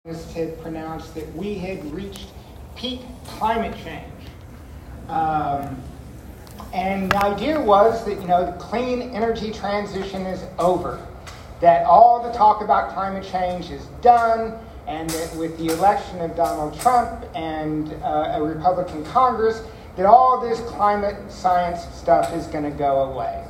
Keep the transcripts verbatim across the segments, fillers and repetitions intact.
had pronounced that we had reached peak climate change. Um, and the idea was that, you know, the clean energy transition is over, that all the talk about climate change is done, and that with the election of Donald Trump and uh, a Republican Congress, that all this climate science stuff is going to go away.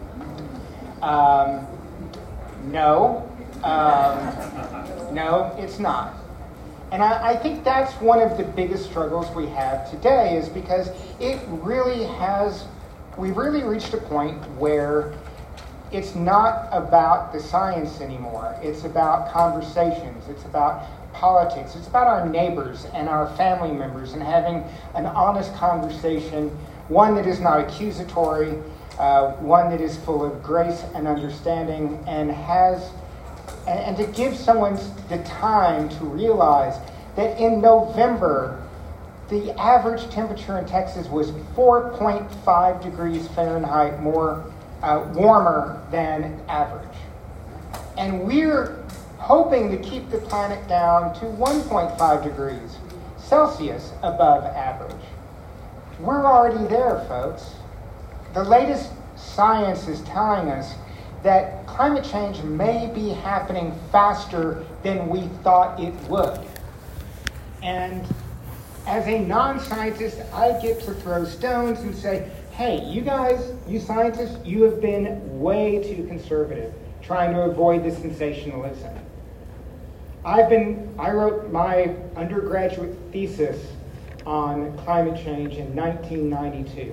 Um, no. Um, no, it's not. And I, I think that's one of the biggest struggles we have today, is because it really has, we've really reached a point where it's not about the science anymore. It's about conversations. It's about politics. It's about our neighbors and our family members and having an honest conversation, one that is not accusatory, uh, one that is full of grace and understanding, and has and to give someone the time to realize that in November, the average temperature in Texas was four point five degrees Fahrenheit more uh, warmer than average. And we're hoping to keep the planet down to one point five degrees Celsius above average. We're already there, folks. The latest science is telling us that climate change may be happening faster than we thought it would. And as a non-scientist, I get to throw stones and say, hey, you guys, you scientists, you have been way too conservative, trying to avoid the sensationalism. I've been, I wrote my undergraduate thesis on climate change in nineteen ninety-two.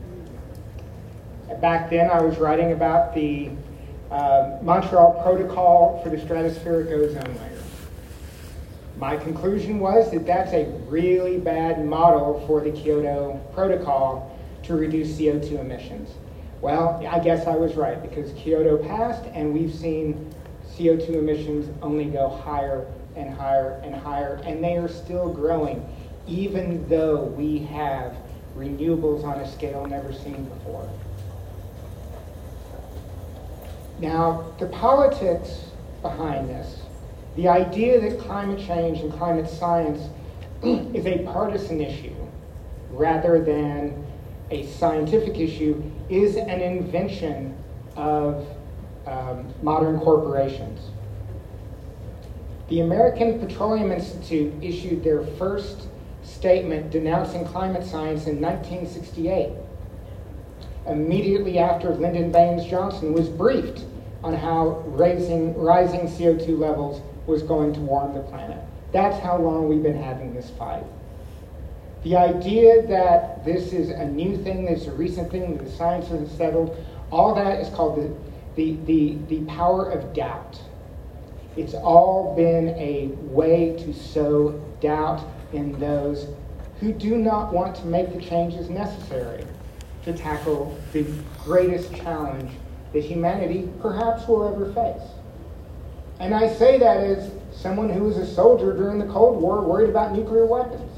Back then, I was writing about the Uh, Montreal Protocol for the stratospheric ozone layer. My conclusion was that that's a really bad model for the Kyoto Protocol to reduce C O two emissions. Well, I guess I was right, because Kyoto passed and we've seen C O two emissions only go higher and higher and higher, and they are still growing, even though we have renewables on a scale never seen before. Now, the politics behind this, the idea that climate change and climate science is a partisan issue rather than a scientific issue, is an invention of um, modern corporations. The American Petroleum Institute issued their first statement denouncing climate science in nineteen sixty-eight. Immediately after Lyndon Baines Johnson was briefed on how raising, rising C O two levels was going to warm the planet. That's how long we've been having this fight. The idea that this is a new thing, this is a recent thing, that the science hasn't settled, all that is called the, the, the, the power of doubt. It's all been a way to sow doubt in those who do not want to make the changes necessary to tackle the greatest challenge that humanity perhaps will ever face. And I say that as someone who was a soldier during the Cold War, worried about nuclear weapons.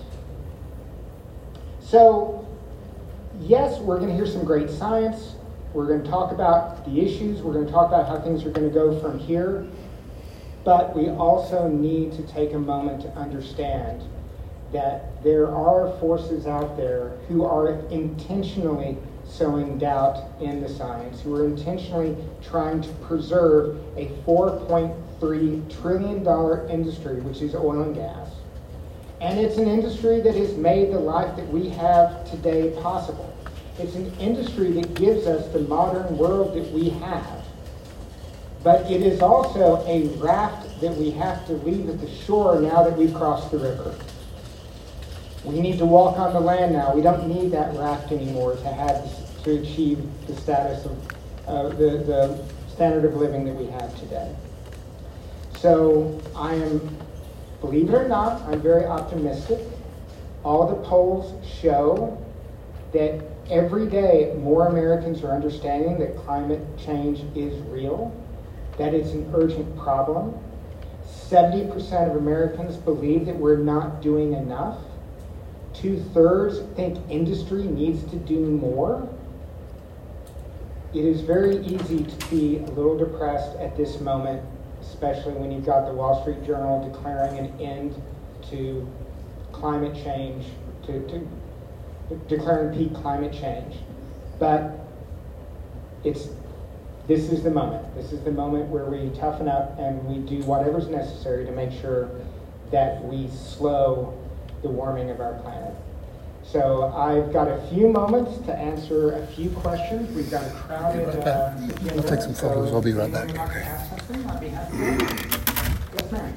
So, yes, we're going to hear some great science. We're going to talk about the issues. We're going to talk about how things are going to go from here. But we also need to take a moment to understand that there are forces out there who are intentionally sowing doubt in the science, who are intentionally trying to preserve a four point three trillion dollars industry, which is oil and gas. And it's an industry that has made the life that we have today possible. It's an industry that gives us the modern world that we have. But it is also a raft that we have to leave at the shore now that we've crossed the river. We need to walk on the land now. We don't need that raft anymore to have to achieve the status of uh, the, the standard of living that we have today. So I am, believe it or not, I'm very optimistic. All the polls show that every day more Americans are understanding that climate change is real, that it's an urgent problem. seventy percent of Americans believe that we're not doing enough. Two-thirds think industry needs to do more. It is very easy to be a little depressed at this moment especially when you've got the Wall Street Journal declaring an end to climate change, to, to declaring peak climate change. But it's this is the moment. This is the moment where we toughen up and we do whatever's necessary to make sure that we slow the warming of our planet. So I've got a few moments to answer a few questions. We've got a crowded uh, agenda. I'll take some photos. So I'll be right if back. anyone wants to Okay. ask something, I'll be happy to. Yes, ma'am.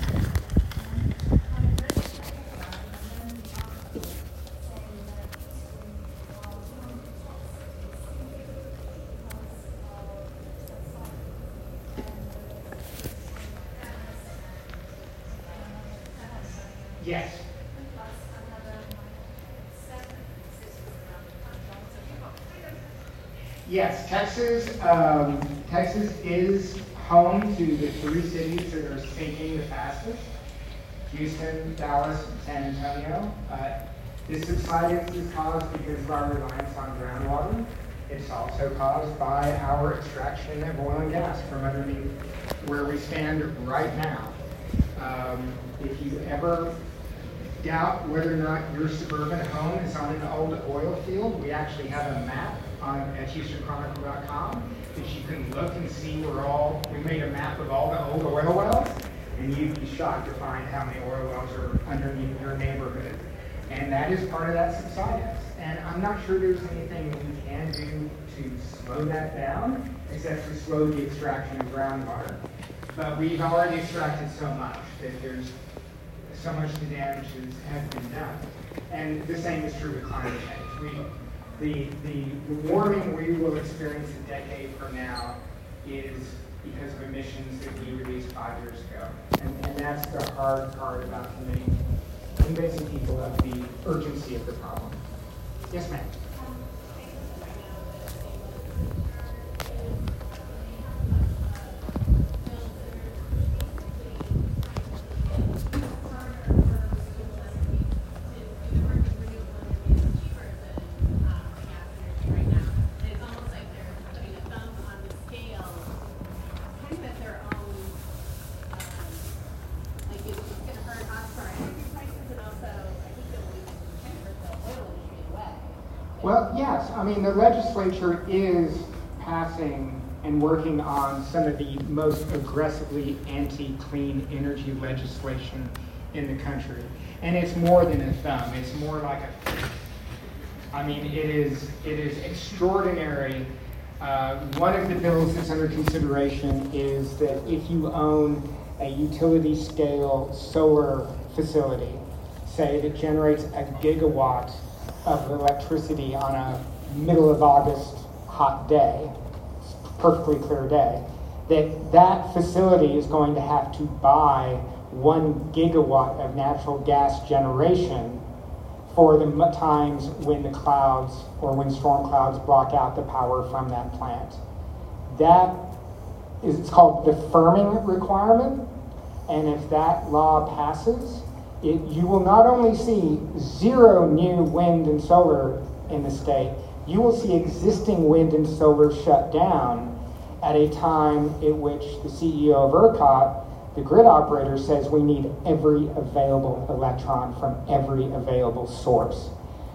Yes. Yes, Texas. Um, Texas is home to the three cities that are sinking the fastest: Houston, Dallas, and San Antonio. Uh, this subsidence is caused because of our reliance on groundwater. It's also caused by our extraction of oil and gas from underneath where we stand right now. Um, if you ever doubt whether or not your suburban home is on an old oil field, we actually have a map on at Houston Chronicle dot com that you can look and see where all, we made a map of all the old oil wells, and you'd be shocked to find how many oil wells are underneath your neighborhood. And that is part of that subsidence. And I'm not sure there's anything we can do to slow that down, except to slow the extraction of groundwater. But we've already extracted so much that there's so much the damage has been done. And the same is true with climate change. We, the, the warming we will experience a decade from now is because of emissions that we released five years ago. And, and that's the hard part about convincing, convincing people of the urgency of the problem. Yes, ma'am. Well, yes. I mean, the legislature is passing and working on some of the most aggressively anti-clean energy legislation in the country. And it's more than a thumb. It's more like a, I mean, it is, it is extraordinary. Uh, one of the bills that's under consideration is that if you own a utility scale solar facility, say that generates a gigawatt of electricity on a middle of August hot day, perfectly clear day, that that facility is going to have to buy one gigawatt of natural gas generation for the times when the clouds or when storm clouds block out the power from that plant. That is, it's called the firming requirement, and if that law passes, It, you will not only see zero new wind and solar in the state, you will see existing wind and solar shut down at a time at which the C E O of ERCOT, the grid operator, says we need every available electron from every available source.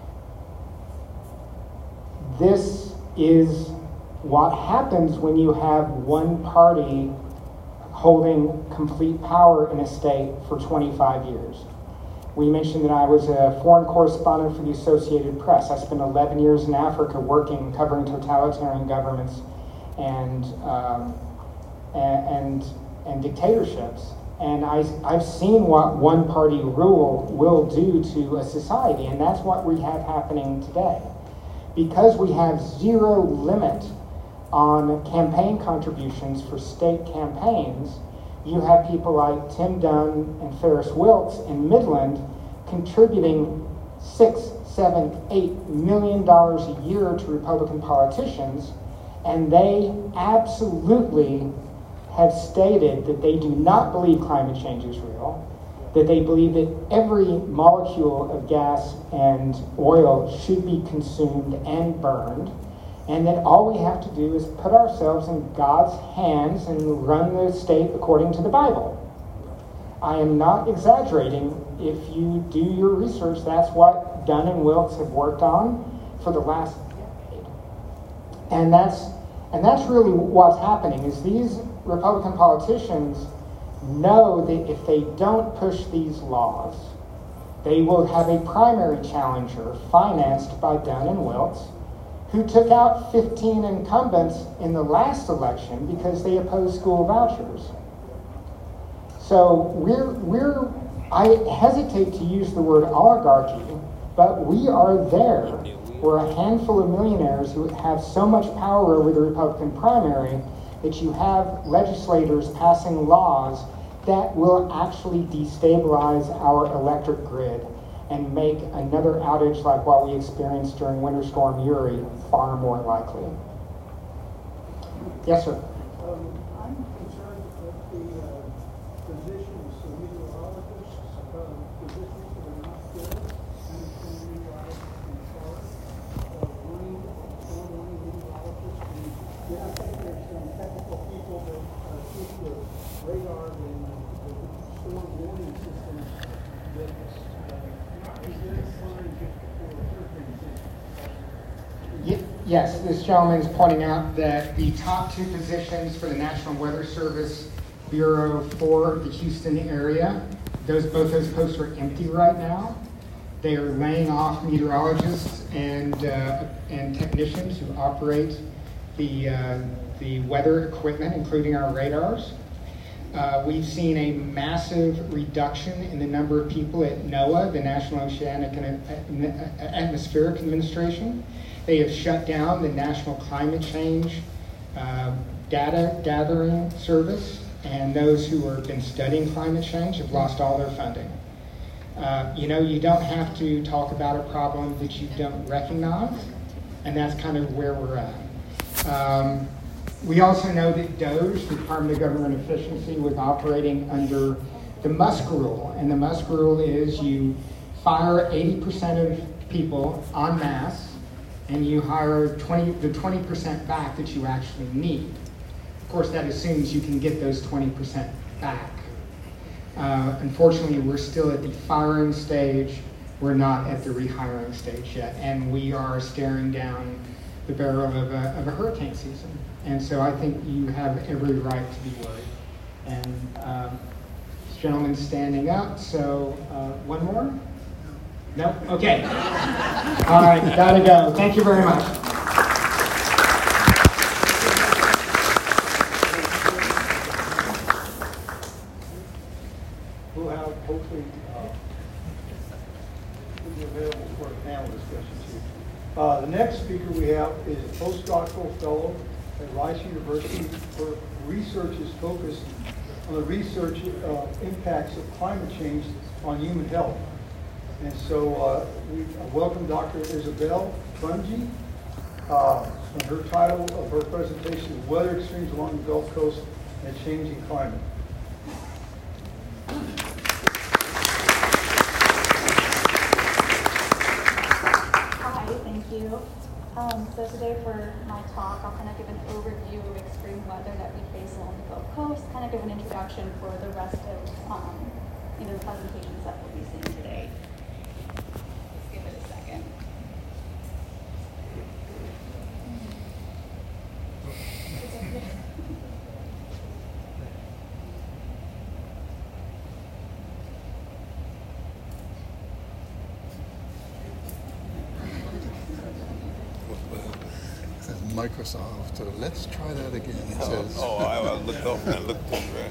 This is what happens when you have one party holding complete power in a state for twenty-five years. We mentioned that I was a foreign correspondent for the Associated Press. I spent eleven years in Africa working, covering totalitarian governments and um, and, and dictatorships. And I, I've seen what one-party rule will do to a society, and that's what we have happening today. Because we have zero limit on campaign contributions for state campaigns, you have people like Tim Dunn and Ferris Wilkes in Midland contributing six, seven, eight million dollars a year to Republican politicians, and they absolutely have stated that they do not believe climate change is real, that they believe that every molecule of gas and oil should be consumed and burned, and that all we have to do is put ourselves in God's hands and run the state according to the Bible. I am not exaggerating. If you do your research, that's what Dunn and Wilkes have worked on for the last decade. And that's, and that's really what's happening, is these Republican politicians know that if they don't push these laws, they will have a primary challenger financed by Dunn and Wilkes, who took out fifteen incumbents in the last election because they opposed school vouchers. So we're, we're, I hesitate to use the word oligarchy, but we are there. We're a handful of millionaires who have so much power over the Republican primary that you have legislators passing laws that will actually destabilize our electric grid and make another outage like what we experienced during Winter Storm Uri far more likely. Yes, sir? Um, I'm concerned that the uh, physicians, the meteorologists, uh, physicians that are not good, understand meteorologists in charge of running, storm running meteorologists. And yeah, I think there's some technical people that uh, keep the radar and uh, the storm warning system that's Yes, this gentleman is pointing out that the top two positions for the National Weather Service Bureau for the Houston area, those both those posts are empty right now. They are laying off meteorologists and uh, and technicians who operate the uh, the weather equipment, including our radars. Uh, we've seen a massive reduction in the number of people at NOAA, the National Oceanic and Atmospheric Administration. They have shut down the National Climate Change uh, Data Gathering Service, and those who have been studying climate change have lost all their funding. Uh, you know, you don't have to talk about a problem that you don't recognize, and that's kind of where we're at. Um, We also know that DOGE, the Department of Government Efficiency, was operating under the Musk rule. And the Musk rule is you fire eighty percent of people en masse, and you hire twenty, the twenty percent back that you actually need. Of course, that assumes you can get those twenty percent back. Uh, unfortunately, we're still at the firing stage. We're not at the rehiring stage yet. And we are staring down the barrel of a, of a hurricane season. And so I think you have every right to be worried. And um, this gentleman's standing up, so uh, one more? No? Okay. All right, gotta go. Thank you very much. We'll have, hopefully, uh, we'll be available for a panel discussion too. Uh, the next speaker we have is a postdoctoral fellow at Rice University, where research is focused on the research uh, impacts of climate change on human health. And so uh, we welcome Doctor Isabel Bunge. Uh, and her title of her presentation is Weather Extremes Along the Gulf Coast and Changing Climate. Hi, thank you. Um, so today for my talk, I'll kind of give an overview of extreme weather that we face along the Gulf Coast, kind of give an introduction for the rest of um, you know, the presentations that we'll be seeing today. Let's give it a second. Microsoft. Uh, let's try that again. It Oh, says. oh I, I looked up and I looked over it.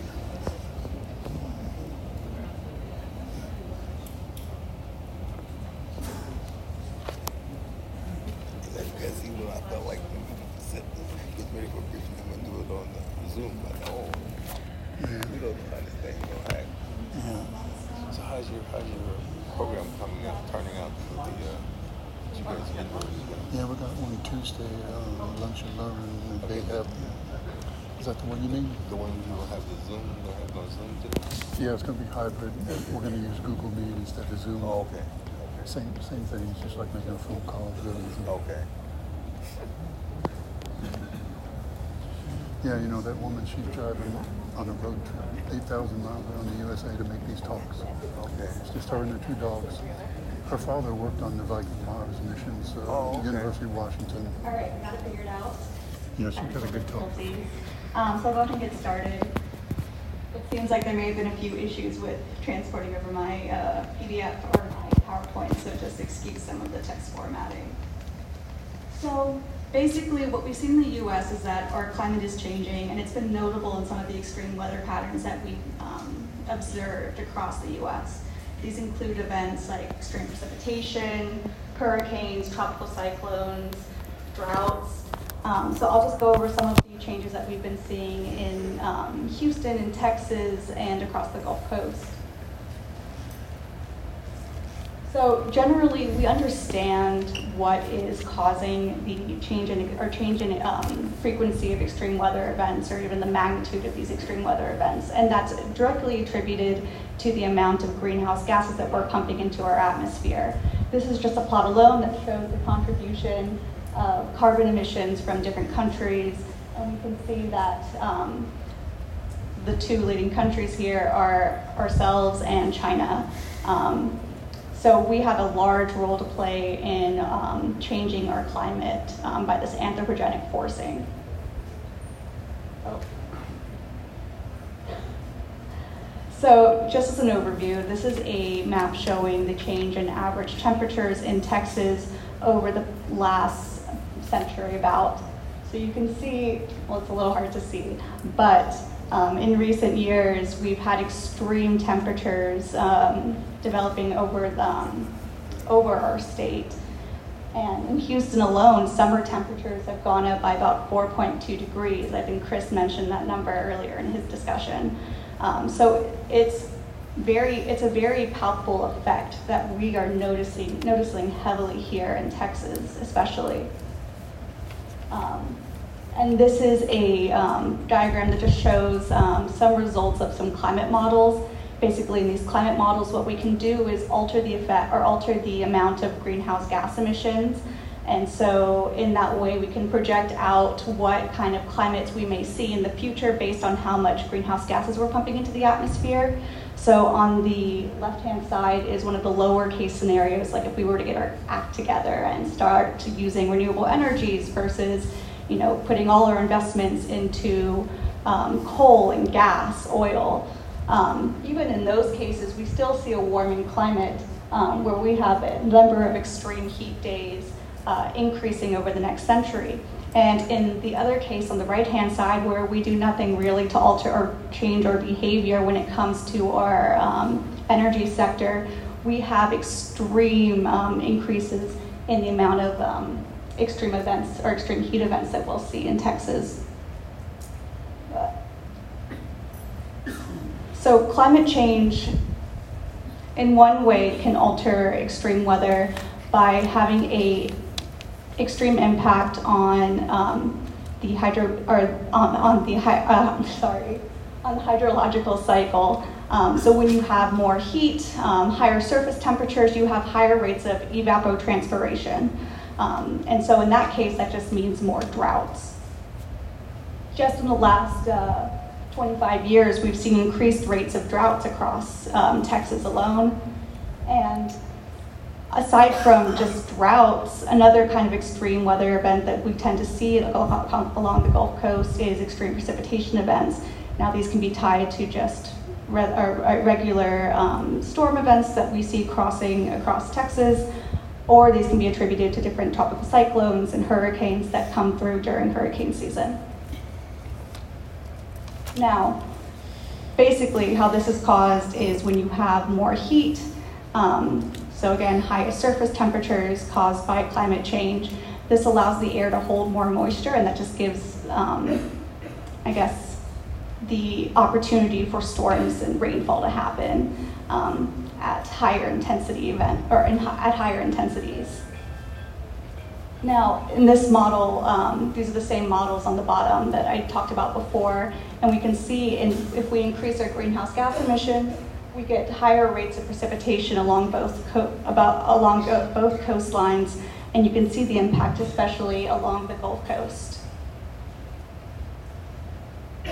I guess even I felt like when we said get ready for briefing, I'm gonna do it on the Zoom. Like, oh, Yeah. we don't understand, you know, hack. Yeah. So how's your how's your program coming out, turning out for the uh, you guys indoors? Yeah, we got one Tuesday, uh, lunch and learn, and they have. Is that the one you mean? The one who will have the Zoom, they'll have it on Zoom too? Yeah, it's going to be hybrid. We're going to use Google Meet instead of Zoom. Oh, okay. Okay. Same same thing. It's just like making a phone call. Really easy. Okay. Yeah, you know, that woman, she's driving on a road trip, eight thousand miles around the U S A to make these talks. Okay. It's just her and her two dogs. Her father worked on the Viking Mars missions, uh, Oh, okay. University of Washington. All right, got it figured out. Yeah, she got a good talk. Um, so I'll go ahead and get started. It seems like there may have been a few issues with transporting over my uh, P D F or my PowerPoint, so just excuse some of the text formatting. So basically what we've seen in the U S is that our climate is changing, and it's been notable in some of the extreme weather patterns that we've um, observed across the U S. These include events like extreme precipitation, hurricanes, tropical cyclones, droughts. Um, so I'll just go over some of the changes that we've been seeing in um, Houston and Texas and across the Gulf Coast. So generally, we understand what is causing the change in or change in um, frequency of extreme weather events, or even the magnitude of these extreme weather events, and that's directly attributed to the amount of greenhouse gases that we're pumping into our atmosphere. This is just a plot alone that shows the contribution of carbon emissions from different countries, and we can see that um, the two leading countries here are ourselves and China. Um, So we have a large role to play in um, changing our climate um, by this anthropogenic forcing. Oh. So just as an overview, this is a map showing the change in average temperatures in Texas over the last century about. So you can see, well, it's a little hard to see, but um, in recent years, we've had extreme temperatures um, developing over, the, um, over our state. And in Houston alone, summer temperatures have gone up by about four point two degrees. I think Chris mentioned that number earlier in his discussion. Um, so it's very, it's a very palpable effect that we are noticing, noticing heavily here in Texas, especially. Um, and this is a um, diagram that just shows um, some results of some climate models. Basically, in these climate models, what we can do is alter the effect or alter the amount of greenhouse gas emissions. And so in that way, we can project out what kind of climates we may see in the future based on how much greenhouse gases we're pumping into the atmosphere. So on the left-hand side is one of the lower case scenarios, like if we were to get our act together and start using renewable energies versus, you know, putting all our investments into um, coal and gas, oil. Um, even in those cases, we still see a warming climate um, where we have a number of extreme heat days uh, increasing over the next century. And in the other case on the right-hand side, where we do nothing really to alter or change our behavior when it comes to our um, energy sector, we have extreme um, increases in the amount of um, extreme events or extreme heat events that we'll see in Texas. So climate change, in one way, can alter extreme weather by having a extreme impact on um, the hydro or on, on the uh, sorry on the hydrological cycle. Um, so when you have more heat, um, higher surface temperatures, you have higher rates of evapotranspiration, um, and so in that case, that just means more droughts. Just in the last Uh, twenty-five years, we've seen increased rates of droughts across um, Texas alone. And aside from just droughts, another kind of extreme weather event that we tend to see along the Gulf Coast is extreme precipitation events. Now, these can be tied to just re or regular um, storm events that we see crossing across Texas, or these can be attributed to different tropical cyclones and hurricanes that come through during hurricane season. Now, basically how this is caused is when you have more heat, um, so again, higher surface temperatures caused by climate change, this allows the air to hold more moisture, and that just gives, um, I guess, the opportunity for storms and rainfall to happen um, at higher intensity event, or in, at higher intensities. Now, in this model, um, these are the same models on the bottom that I talked about before, and we can see in, if we increase our greenhouse gas emission, we get higher rates of precipitation along both co about along both coastlines, and you can see the impact especially along the Gulf Coast.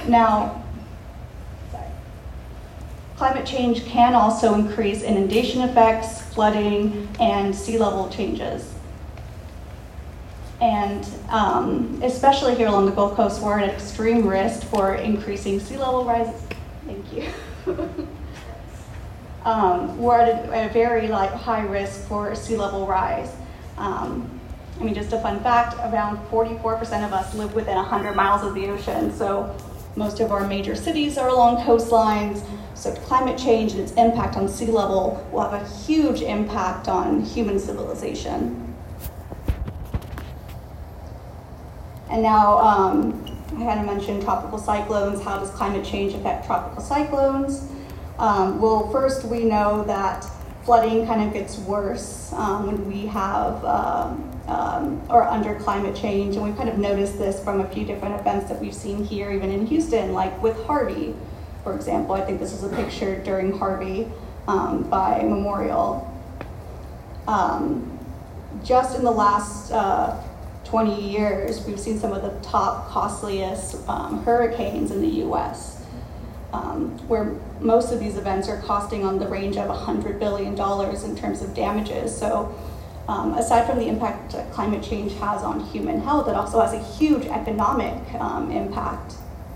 Now, sorry. Climate change can also increase inundation effects, flooding, and sea level changes. And um, especially here along the Gulf Coast, we're at extreme risk for increasing sea level rises. Thank you. um, we're at a, at a very like high risk for sea level rise. Um, I mean, just a fun fact, around forty-four percent of us live within one hundred miles of the ocean. So most of our major cities are along coastlines. So climate change and its impact on sea level will have a huge impact on human civilization. And now, um, I had to mention tropical cyclones. How does climate change affect tropical cyclones? Um, well, first we know that flooding kind of gets worse um, when we have, um, um, or under climate change. And we've kind of noticed this from a few different events that we've seen here, even in Houston, like with Harvey, for example. I think this is a picture during Harvey um, by Memorial. Um, just in the last uh, twenty years, we've seen some of the top costliest um, hurricanes in the U S, um, where most of these events are costing on the range of one hundred billion dollars in terms of damages. So um, aside from the impact that climate change has on human health, it also has a huge economic um, impact.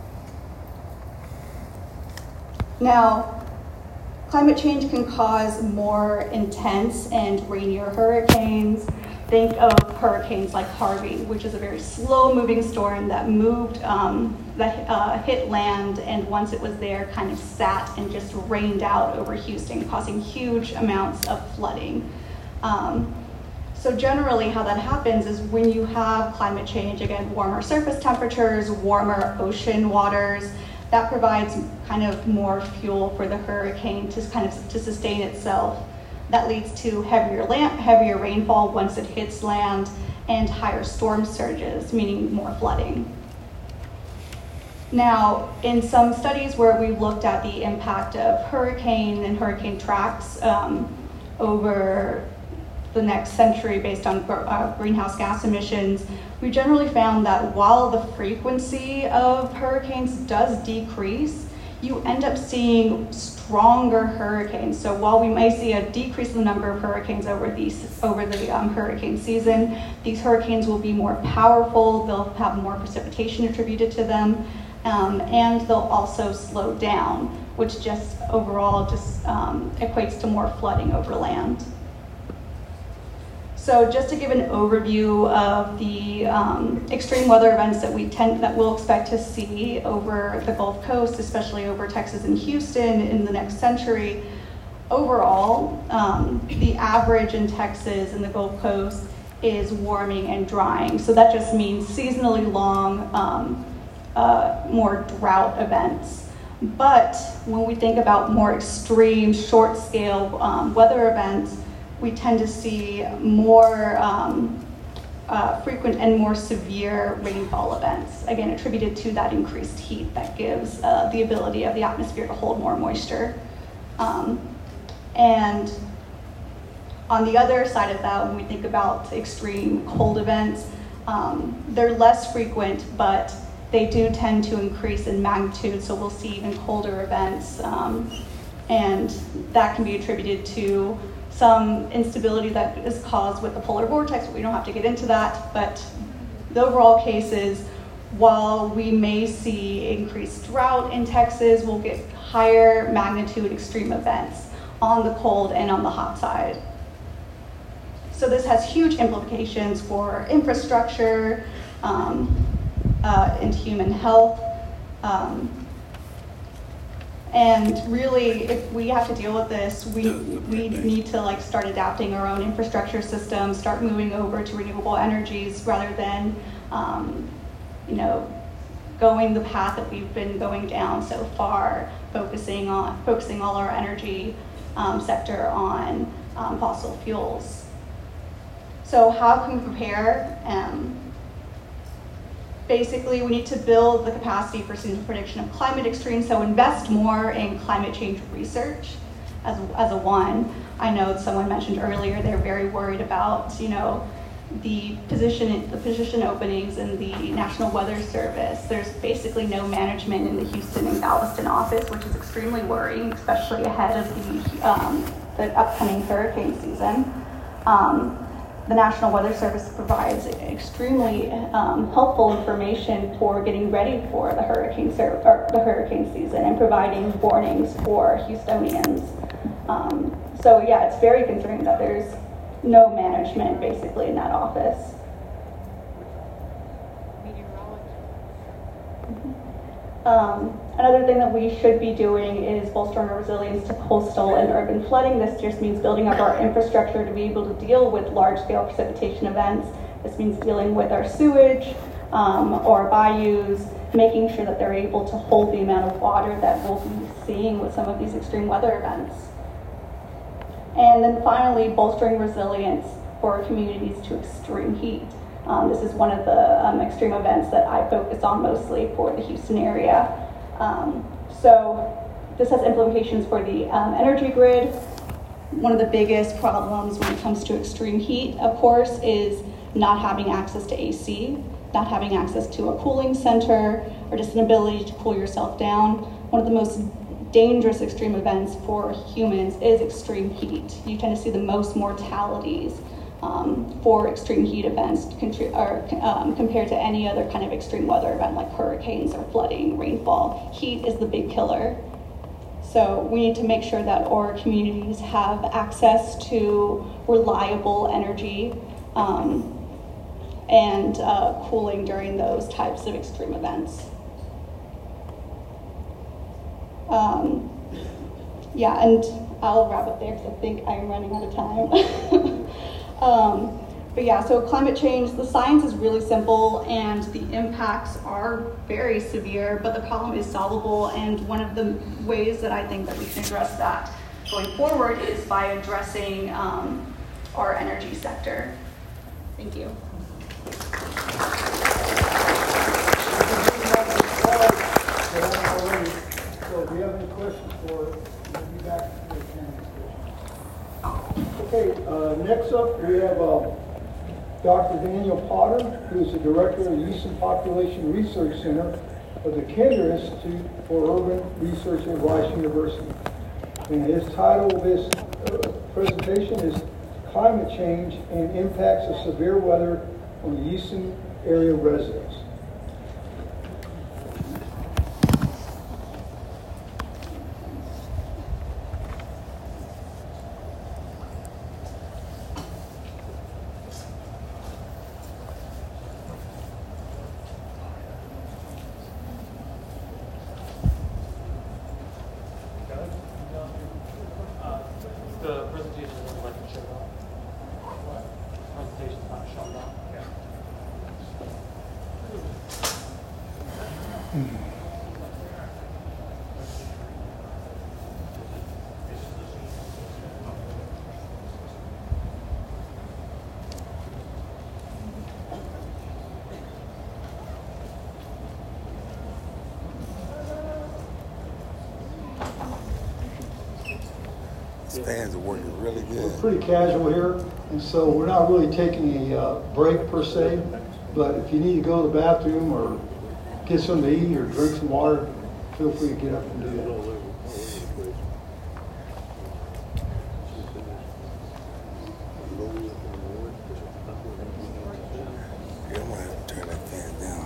Now, climate change can cause more intense and rainier hurricanes. Think of hurricanes like Harvey, which is a very slow-moving storm that moved, um, that uh, hit land, and once it was there, kind of sat and just rained out over Houston, causing huge amounts of flooding. Um, so generally, how that happens is when you have climate change, again, warmer surface temperatures, warmer ocean waters, that provides kind of more fuel for the hurricane to kind of to sustain itself. That leads to heavier, land, heavier rainfall once it hits land and higher storm surges, meaning more flooding. Now, in some studies where we've looked at the impact of hurricane and hurricane tracks um, over the next century based on uh, greenhouse gas emissions, we generally found that while the frequency of hurricanes does decrease, you end up seeing stronger hurricanes. So while we may see a decrease in the number of hurricanes over, these, over the um, hurricane season, these hurricanes will be more powerful, they'll have more precipitation attributed to them, um, and they'll also slow down, which just overall just um, equates to more flooding over land. So just to give an overview of the um, extreme weather events that we tend that we'll expect to see over the Gulf Coast, especially over Texas and Houston in the next century. Overall, um, the average in Texas and the Gulf Coast is warming and drying. So that just means seasonally long, um, uh, more drought events. But when we think about more extreme, short-scale um, weather events, we tend to see more um, uh, frequent and more severe rainfall events, again, attributed to that increased heat that gives uh, the ability of the atmosphere to hold more moisture. Um, and on the other side of that, when we think about extreme cold events, um, they're less frequent, but they do tend to increase in magnitude, so we'll see even colder events, um, and that can be attributed to some instability that is caused with the polar vortex, but we don't have to get into that. But the overall case is, while we may see increased drought in Texas, we'll get higher magnitude extreme events on the cold and on the hot side. So this has huge implications for infrastructure um, uh, and human health. Um, And really, if we have to deal with this, we we need to like start adapting our own infrastructure systems, start moving over to renewable energies rather than, um, you know, going the path that we've been going down so far, focusing on focusing all our energy um, sector on um, fossil fuels. So how can we prepare? Um, Basically, we need to build the capacity for prediction of climate extremes, so invest more in climate change research as, as a one. I know someone mentioned earlier they're very worried about, you know, the position, the position openings in the National Weather Service. There's basically no management in the Houston and Galveston office, which is extremely worrying, especially ahead of the, um, the upcoming hurricane season. Um, the National Weather Service provides extremely um, helpful information for getting ready for the hurricane ser- or the hurricane season and providing warnings for Houstonians. Um, so yeah, it's very concerning that there's no management basically in that office. Um, another thing that we should be doing is bolstering our resilience to coastal and urban flooding. This just means building up our infrastructure to be able to deal with large-scale precipitation events. This means dealing with our sewage um, or bayous, making sure that they're able to hold the amount of water that we'll be seeing with some of these extreme weather events. And then finally, bolstering resilience for communities to extreme heat. Um, this is one of the um, extreme events that I focus on mostly for the Houston area. Um, so this has implications for the um, energy grid. One of the biggest problems when it comes to extreme heat, of course, is not having access to A C, not having access to a cooling center, or just an ability to cool yourself down. One of the most dangerous extreme events for humans is extreme heat. You tend to see the most mortalities um, for extreme heat events contri- or, um, compared to any other kind of extreme weather event like hurricanes or flooding, rainfall. Heat is the big killer. So we need to make sure that our communities have access to reliable energy um, and uh, cooling during those types of extreme events. Um, yeah, and I'll wrap up there because I think I'm running out of time. um, but yeah, so climate change, the science is really simple and the impacts are very severe, but the problem is solvable. And one of the ways that I think that we can address that going forward is by addressing um, our energy sector. Thank you. So if you have any questions for her, we'll be back to the panel discussion. Okay, uh, next up we have uh, Doctor Daniel Potter, who is the director of the Houston Population Research Center of the Kinder Institute for Urban Research at Rice University. And his title of this uh, presentation is Climate Change and Impacts of Severe Weather on the Houston Area Residents. The presentation isn't like it showed up. What? Presentation's not showing up. Yeah. Stands are working really good. We're pretty casual here, and so we're not really taking a uh, break per se, but if you need to go to the bathroom or get something to eat or drink some water, feel free to get up and do that. Yeah, I'm gonna have to turn that fan down.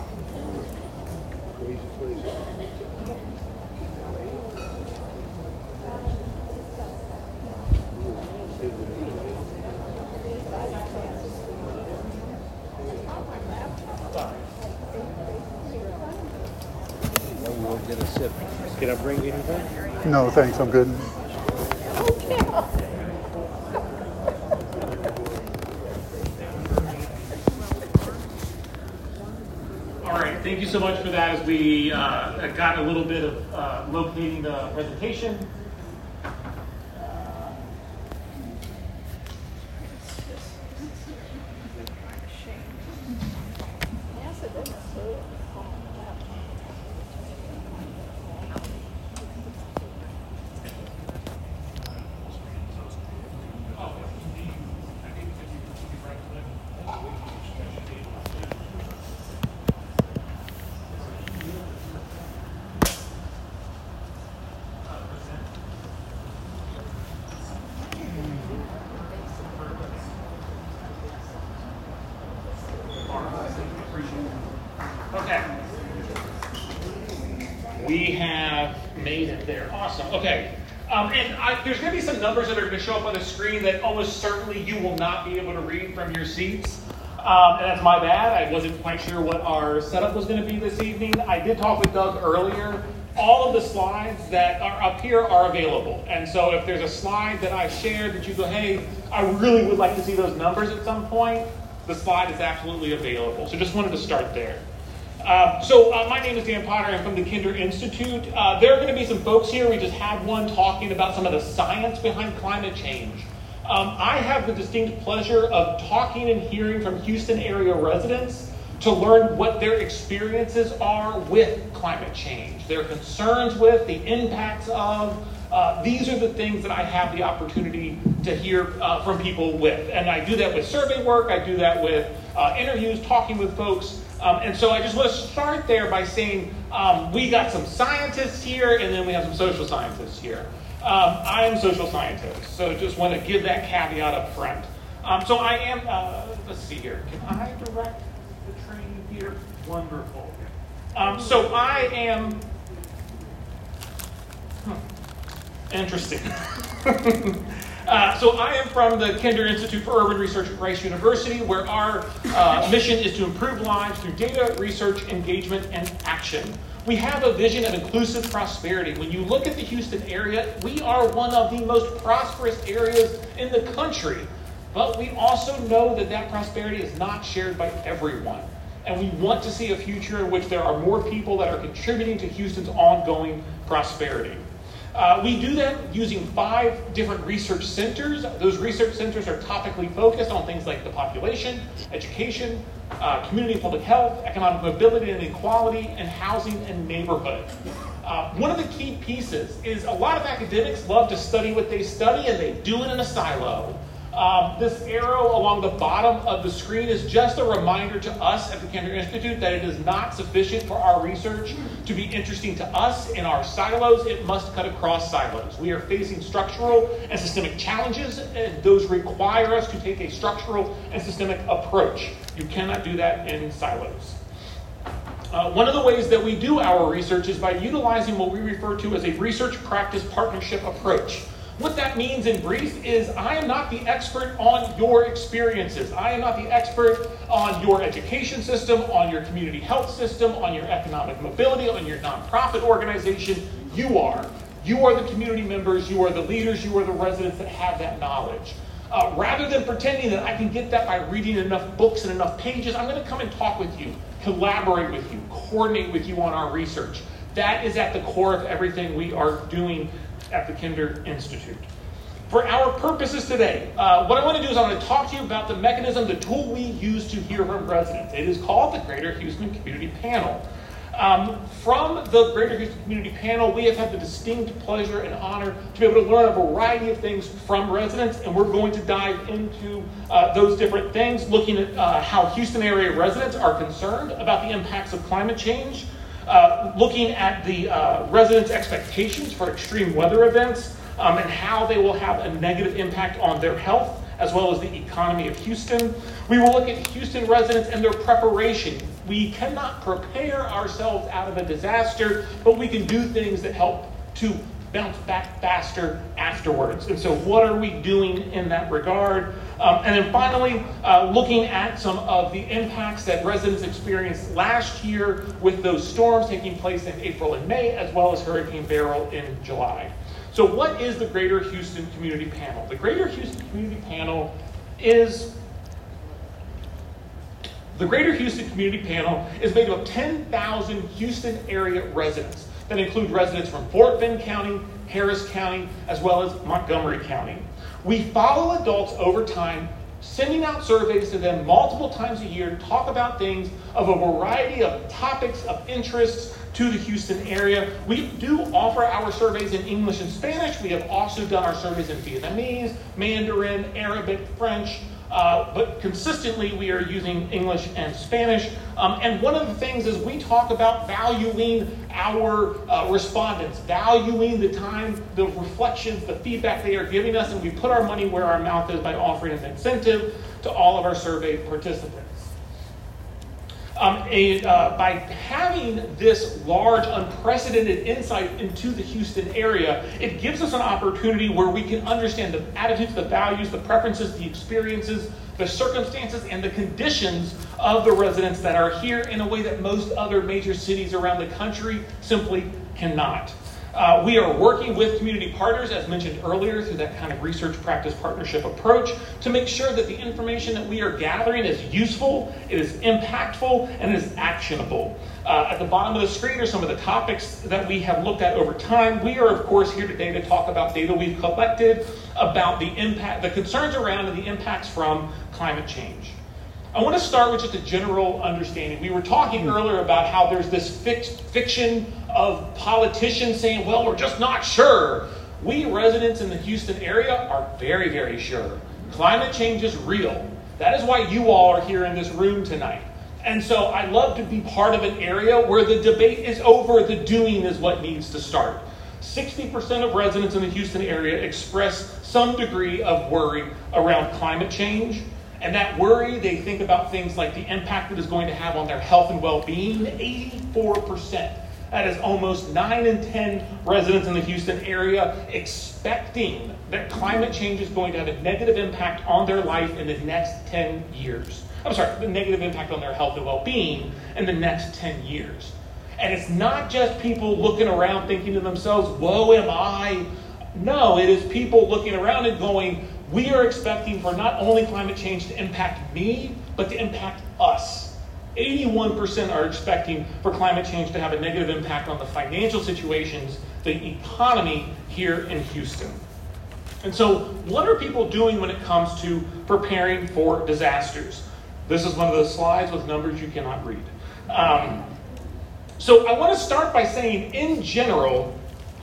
Get a sip. Can I bring anything? No, thanks. I'm good. All right, thank you so much for that as we uh, got a little bit of uh, locating the presentation. made it there. Awesome. Okay. Um, and I, there's going to be some numbers that are going to show up on the screen that almost certainly you will not be able to read from your seats. Um, and that's my bad. I wasn't quite sure what our setup was going to be this evening. I did talk with Doug earlier. All of the slides that are up here are available. And so if there's a slide that I shared that you go, hey, I really would like to see those numbers at some point, the slide is absolutely available. So just wanted to start there. Uh, so uh, my name is Dan Potter. I'm from the Kinder Institute. Uh, there are going to be some folks here. We just had one talking about some of the science behind climate change. Um, I have the distinct pleasure of talking and hearing from Houston area residents to learn what their experiences are with climate change, their concerns with, the impacts of. Uh, these are the things that I have the opportunity to hear uh, from people with. And I do that with survey work. I do that with uh, interviews, talking with folks. Um, and so I just want to start there by saying um, we got some scientists here, and then we have some social scientists here. Um, I am a social scientist, so just want to give that caveat up front. Um, so I am, uh, let's see here. Can I direct the train here? Wonderful. Um, so I am, hmm, interesting. Uh, so I am from the Kinder Institute for Urban Research at Rice University, where our uh, mission is to improve lives through data, research, engagement, and action. We have a vision of inclusive prosperity. When you look at the Houston area, we are one of the most prosperous areas in the country. But we also know that that prosperity is not shared by everyone. And we want to see a future in which there are more people that are contributing to Houston's ongoing prosperity. Uh, we do that using five different research centers. Those research centers are topically focused on things like the population, education, uh, community and public health, economic mobility and equality, and housing and neighborhood. Uh, one of the key pieces is a lot of academics love to study what they study, and they do it in a silo. Um, this arrow along the bottom of the screen is just a reminder to us at the Kinder Institute that it is not sufficient for our research to be interesting to us in our silos. It must cut across silos. We are facing structural and systemic challenges, and those require us to take a structural and systemic approach. You cannot do that in silos. Uh, one of the ways that we do our research is by utilizing what we refer to as a research practice partnership approach. What that means in brief is I am not the expert on your experiences. I am not the expert on your education system, on your community health system, on your economic mobility, on your nonprofit organization. You are. You are the community members, you are the leaders, you are the residents that have that knowledge. Uh, rather than pretending that I can get that by reading enough books and enough pages, I'm going to come and talk with you, collaborate with you, coordinate with you on our research. That is at the core of everything we are doing at the Kinder Institute. For our purposes today, uh, what I want to do is I want to talk to you about the mechanism, the tool we use to hear from residents. It is called the Greater Houston Community Panel. Um, from the Greater Houston Community Panel, we have had the distinct pleasure and honor to be able to learn a variety of things from residents, and we're going to dive into uh, those different things, looking at uh, how Houston area residents are concerned about the impacts of climate change, Uh, looking at the uh, residents' expectations for extreme weather events um, and how they will have a negative impact on their health as well as the economy of Houston. We will look at Houston residents and their preparation. We cannot prepare ourselves out of a disaster, but we can do things that help to bounce back faster afterwards. And so what are we doing in that regard? Um, and then finally, uh, looking at some of the impacts that residents experienced last year with those storms taking place in April and May, as well as Hurricane Beryl in July. So what is the Greater Houston Community Panel? The Greater Houston Community Panel is The Greater Houston Community Panel is made up of ten thousand Houston area residents that include residents from Fort Bend County, Harris County, as well as Montgomery County. We follow adults over time, sending out surveys to them multiple times a year to talk about things of a variety of topics of interest to the Houston area. We do offer our surveys in English and Spanish. We have also done our surveys in Vietnamese, Mandarin, Arabic, French, uh, but consistently we are using English and Spanish. Um, and one of the things is we talk about valuing our uh, respondents, valuing the time, the reflections, the feedback they are giving us, and we put our money where our mouth is by offering an incentive to all of our survey participants. Um, a, uh, by having this large, unprecedented insight into the Houston area, it gives us an opportunity where we can understand the attitudes, the values, the preferences, the experiences, the circumstances, and the conditions of the residents that are here in a way that most other major cities around the country simply cannot. Uh, we are working with community partners, as mentioned earlier, through that kind of research practice partnership approach to make sure that the information that we are gathering is useful, it is impactful, and it is actionable. Uh, at the bottom of the screen are some of the topics that we have looked at over time. We are, of course, here today to talk about data we've collected about the impact, the concerns around and the impacts from climate change. I want to start with just a general understanding. We were talking earlier about how there's this fixed fiction of politicians saying, well, we're just not sure. We residents in the Houston area are very, very sure. Climate change is real. That is why you all are here in this room tonight. And so I love to be part of an area where the debate is over, the doing is what needs to start. sixty percent of residents in the Houston area express some degree of worry around climate change. And that worry, they think about things like the impact it is going to have on their health and well-being. eighty-four percent. That is almost nine in ten residents in the Houston area expecting that climate change is going to have a negative impact on their life in the next ten years. I'm sorry, the negative impact on their health and well-being in the next ten years. And it's not just people looking around thinking to themselves, woe am I. No, it is people looking around and going, we are expecting for not only climate change to impact me, but to impact us. eighty-one percent are expecting for climate change to have a negative impact on the financial situations, the economy here in Houston. And so what are people doing when it comes to preparing for disasters? This is one of those slides with numbers you cannot read. Um, so I want to start by saying, in general,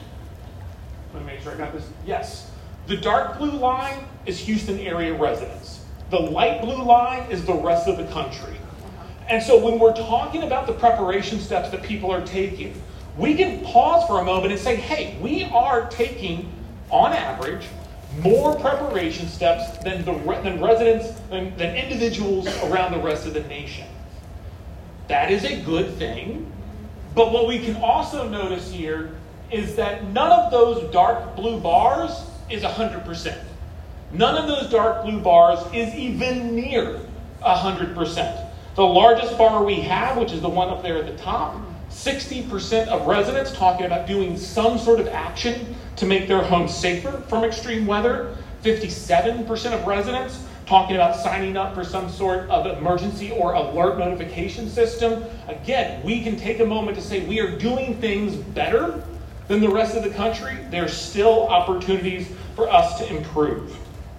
let me make sure I got this. Yes. The dark blue line is Houston area residents. The light blue line is the rest of the country. And so when we're talking about the preparation steps that people are taking, we can pause for a moment and say, hey, we are taking, on average, more preparation steps than, the, than residents, than, than individuals around the rest of the nation. That is a good thing. But what we can also notice here is that none of those dark blue bars is one hundred percent. None of those dark blue bars is even near one hundred percent. The largest bar we have, which is the one up there at the top, sixty percent of residents talking about doing some sort of action to make their homes safer from extreme weather. fifty-seven percent of residents talking about signing up for some sort of emergency or alert notification system. Again, we can take a moment to say we are doing things better than the rest of the country. There's still opportunities for us to improve.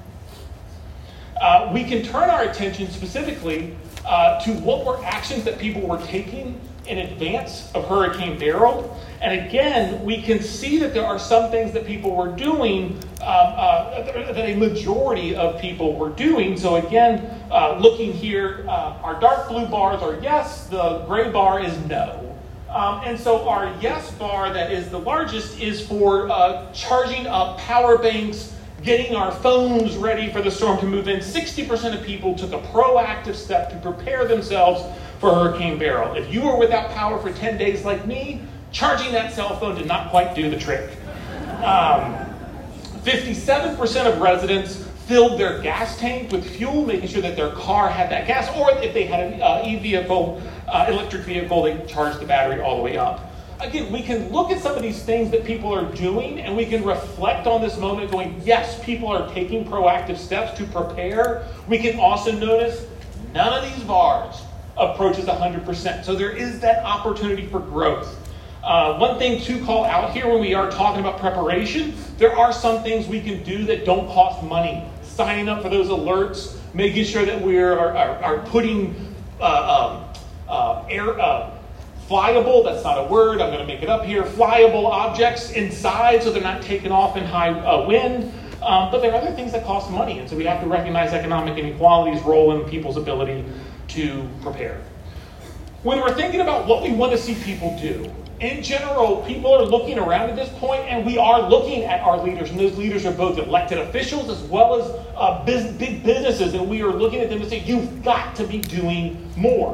Uh, we can turn our attention specifically uh, to what were actions that people were taking in advance of Hurricane Beryl. And again, we can see that there are some things that people were doing, uh, uh, that a majority of people were doing. So again, uh, looking here, uh, our dark blue bars are yes, the gray bar is no. Um, and so our yes bar that is the largest is for uh, charging up power banks, getting our phones ready for the storm to move in. sixty percent of people took a proactive step to prepare themselves for Hurricane Beryl. If you were without power for ten days like me, charging that cell phone did not quite do the trick. Um, fifty-seven percent of residents filled their gas tank with fuel, making sure that their car had that gas, or if they had an uh, e-vehicle, uh, electric vehicle, they charged the battery all the way up. Again, we can look at some of these things that people are doing, and we can reflect on this moment going, yes, people are taking proactive steps to prepare. We can also notice none of these bars approaches one hundred percent. So there is that opportunity for growth. Uh, one thing to call out here when we are talking about preparation, there are some things we can do that don't cost money. Signing up for those alerts, making sure that we are, are, are putting uh, um, uh, air, uh, flyable, that's not a word, I'm going to make it up here, flyable objects inside so they're not taken off in high uh, wind. Um, but there are other things that cost money, and so we have to recognize economic inequality's role in people's ability to prepare. When we're thinking about what we want to see people do, in general, people are looking around at this point, and we are looking at our leaders, and those leaders are both elected officials as well as uh, biz- big businesses, and we are looking at them and saying, you've got to be doing more.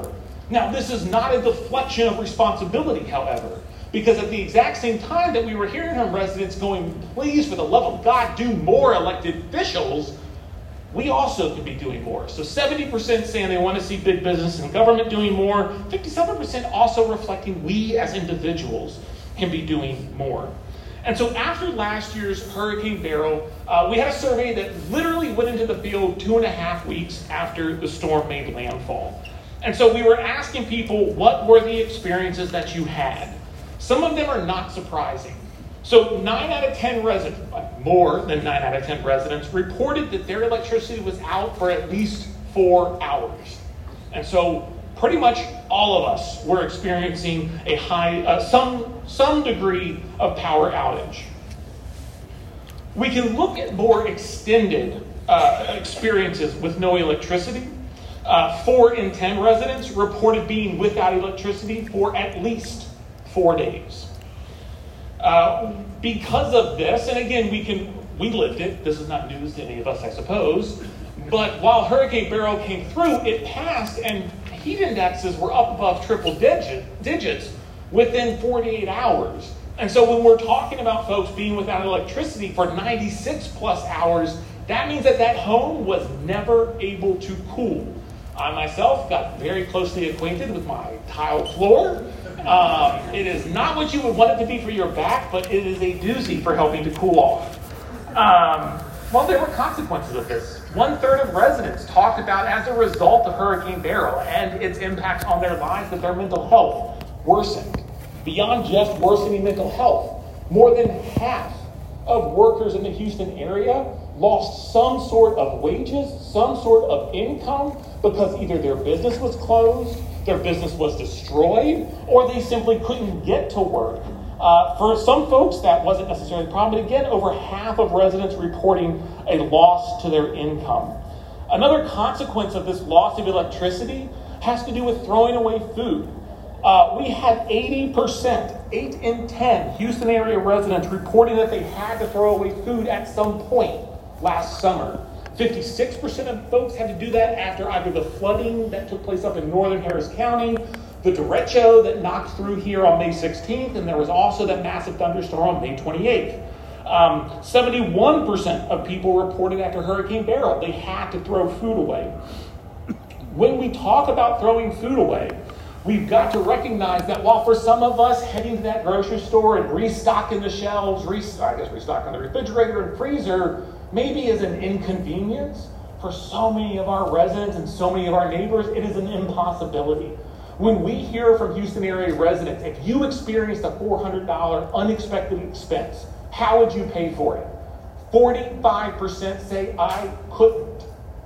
Now, this is not a deflection of responsibility, however, because at the exact same time that we were hearing from residents going, please, for the love of God, do more, elected officials, we also could be doing more. So seventy percent saying they want to see big business and government doing more, fifty-seven percent also reflecting we as individuals can be doing more. And so after last year's Hurricane Beryl, uh, we had a survey that literally went into the field two and a half weeks after the storm made landfall. And so we were asking people, what were the experiences that you had? Some of them are not surprising. So nine out of ten residents, more than nine out of ten residents, reported that their electricity was out for at least four hours. And so pretty much all of us were experiencing a high, uh, some, some degree of power outage. We can look at more extended uh, experiences with no electricity. Uh, four in ten residents reported being without electricity for at least four days. Uh, because of this, and again, we can we lived it. This is not news to any of us, I suppose. But while Hurricane Beryl came through, it passed, and heat indexes were up above triple digit, digits within forty-eight hours. And so when we're talking about folks being without electricity for ninety-six plus hours, that means that that home was never able to cool. I myself got very closely acquainted with my tile floor. Um, it is not what you would want it to be for your back, but it is a doozy for helping to cool off. Um, well, there were consequences of this. One third of residents talked about, as a result of Hurricane Beryl and its impact on their lives, that their mental health worsened. Beyond just worsening mental health, more than half of workers in the Houston area lost some sort of wages, some sort of income, because either their business was closed, their business was destroyed, or they simply couldn't get to work. Uh, for some folks, that wasn't necessarily a problem, but again, over half of residents reporting a loss to their income. Another consequence of this loss of electricity has to do with throwing away food. Uh, we had eighty percent, eight in ten Houston area residents reporting that they had to throw away food at some point last summer. fifty-six percent of folks had to do that after either the flooding that took place up in northern Harris County, the derecho that knocked through here on May sixteenth, and there was also that massive thunderstorm on May twenty-eighth. Um, seventy-one percent of people reported after Hurricane Beryl they had to throw food away. When we talk about throwing food away, we've got to recognize that while for some of us heading to that grocery store and restocking the shelves, re- I guess restocking the refrigerator and freezer maybe is an inconvenience, for so many of our residents and so many of our neighbors, it is an impossibility. When we hear from Houston area residents, if you experienced a four hundred dollars unexpected expense, how would you pay for it? forty-five percent say, I couldn't.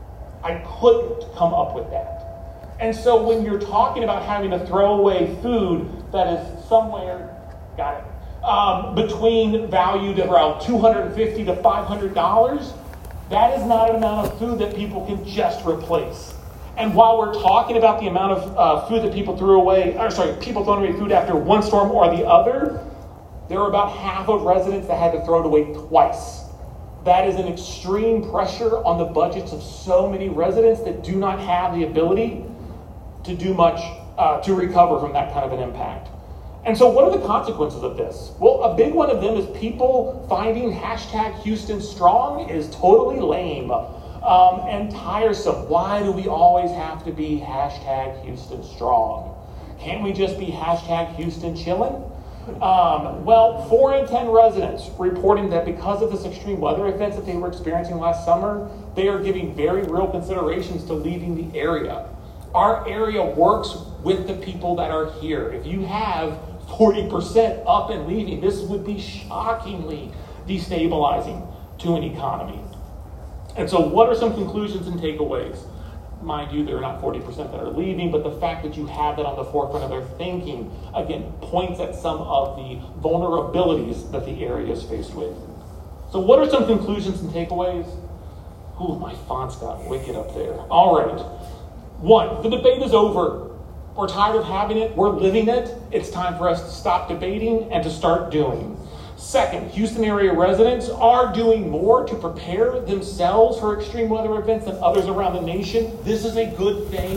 I couldn't come up with that. And so when you're talking about having to throw away food that is somewhere, got it, um, between valued around two hundred fifty dollars to five hundred dollars, that is not an amount of food that people can just replace. And while we're talking about the amount of uh, food that people threw away, or sorry, people throwing away food after one storm or the other, there were about half of residents that had to throw it away twice. That is an extreme pressure on the budgets of so many residents that do not have the ability to do much uh, to recover from that kind of an impact. And so what are the consequences of this? Well, a big one of them is people finding hashtag Houston Strong is totally lame um, and tiresome. Why do we always have to be hashtag Houston Strong? Can't we just be hashtag Houston Chillin'? Um, well, four in ten residents reporting that because of this extreme weather events that they were experiencing last summer, they are giving very real considerations to leaving the area. Our area works with the people that are here. If you have forty percent up and leaving, this would be shockingly destabilizing to an economy. And so what are some conclusions and takeaways? Mind you, there are not forty percent that are leaving, but the fact that you have that on the forefront of their thinking, again, points at some of the vulnerabilities that the area is faced with. So what are some conclusions and takeaways? Ooh, my font's got wicked up there. All right. One, the debate is over. We're tired of having it. We're living it. It's time for us to stop debating and to start doing. Second, Houston area residents are doing more to prepare themselves for extreme weather events than others around the nation. This is a good thing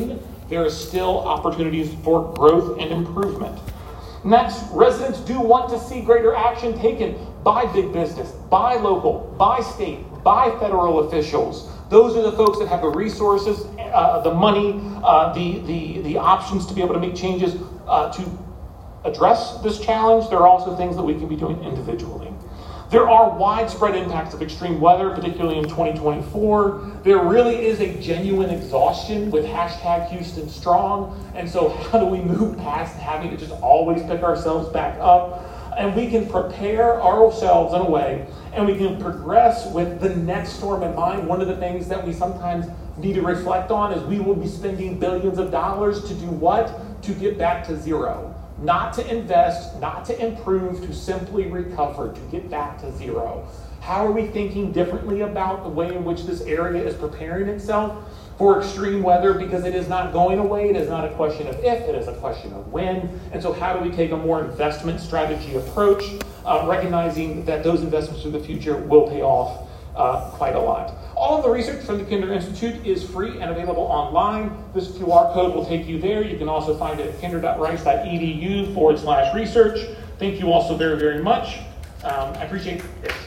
there is still opportunities for growth and improvement. Next, residents do want to see greater action taken by big business, by local, by state, by federal officials. Those are the folks that have the resources, uh, the money, uh, the, the, the options to be able to make changes uh, to address this challenge. There are also things that we can be doing individually. There are widespread impacts of extreme weather, particularly in twenty twenty-four. There really is a genuine exhaustion with hashtag Houston Strong. And so how do we move past having to just always pick ourselves back up? And we can prepare ourselves in a way, and we can progress with the next storm in mind. One of the things that we sometimes need to reflect on is we will be spending billions of dollars to do what? To get back to zero. Not to invest, not to improve, to simply recover, to get back to zero. How are we thinking differently about the way in which this area is preparing itself for extreme weather? Because it is not going away. It is not a question of if, it is a question of when. And so how do we take a more investment strategy approach, uh, recognizing that those investments for the future will pay off uh, quite a lot. All of the research from the Kinder Institute is free and available online. This Q R code will take you there. You can also find it at kinder.rice.edu forward slash research. Thank you all so very, very much. Um, I appreciate it.